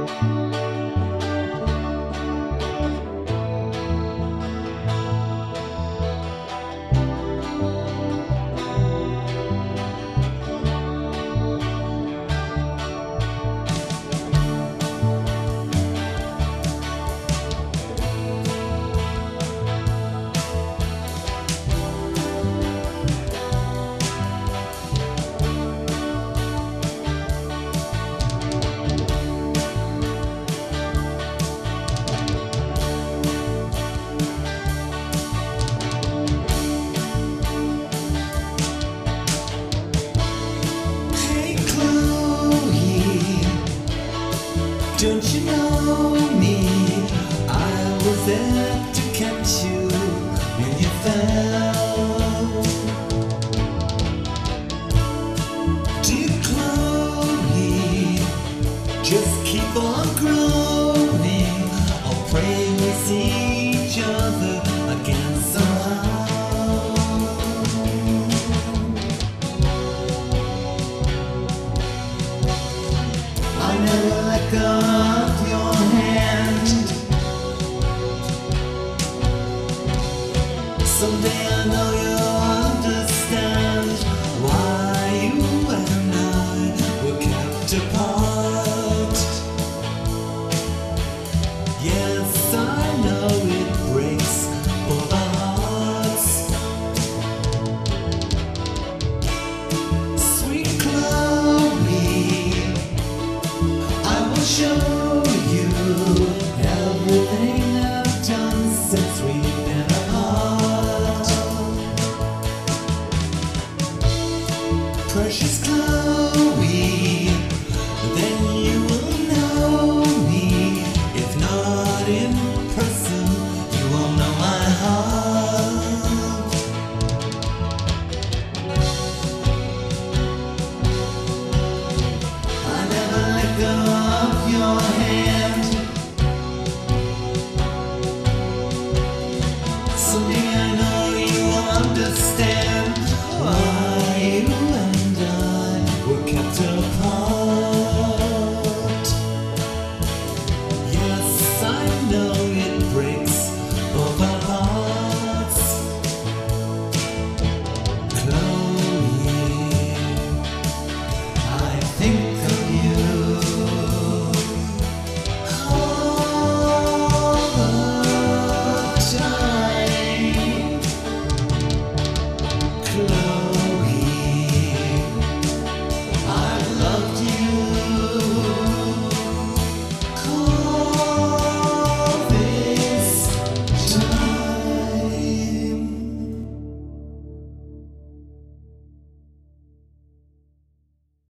Don't you know me? I was there to catch you when you fell. Dear Chloe, just keep on growing. I'll pray we see each other again somehow. I never let go of your hand. Someday I know you'll understand why you and I were kept apart. Yes, I know it breaks both our hearts. Sweet Chloe, I will show